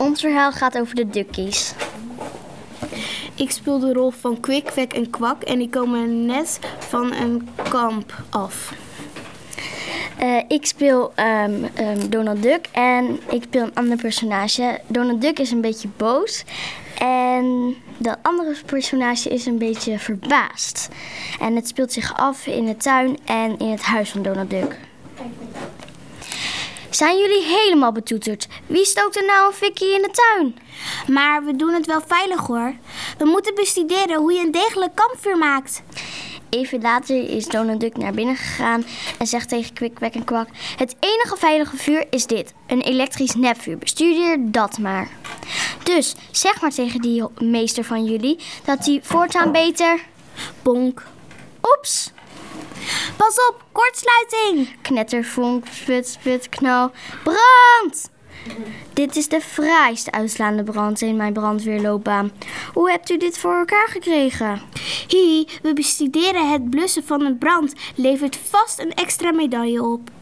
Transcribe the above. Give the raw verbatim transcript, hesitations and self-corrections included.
Ons verhaal gaat over de Duckies. Ik speel de rol van Kwik, Kwek en Kwak en ik kom net van een kamp af. Uh, ik speel um, um, Donald Duck en ik speel een ander personage. Donald Duck is een beetje boos en dat andere personage is een beetje verbaasd. En het speelt zich af in de tuin en in het huis van Donald Duck. Zijn jullie helemaal betoeterd? Wie stookt er nou een fikkie in de tuin? Maar we doen het wel veilig hoor. We moeten bestuderen hoe je een degelijk kampvuur maakt. Even later is Donald Duck naar binnen gegaan en zegt tegen Kwik, Kwek en Kwak: het enige veilige vuur is dit, een elektrisch nepvuur. Bestudeer dat maar. Dus zeg maar tegen die meester van jullie dat hij voortaan beter... Bonk. Oeps. Pas op, kortsluiting. Knetter, vonk, fut, fut, knal. Brand! Dit is de fraaiste uitslaande brand in mijn brandweerloopbaan. Hoe hebt u dit voor elkaar gekregen? Hi, we bestuderen het blussen van een brand. Levert vast een extra medaille op.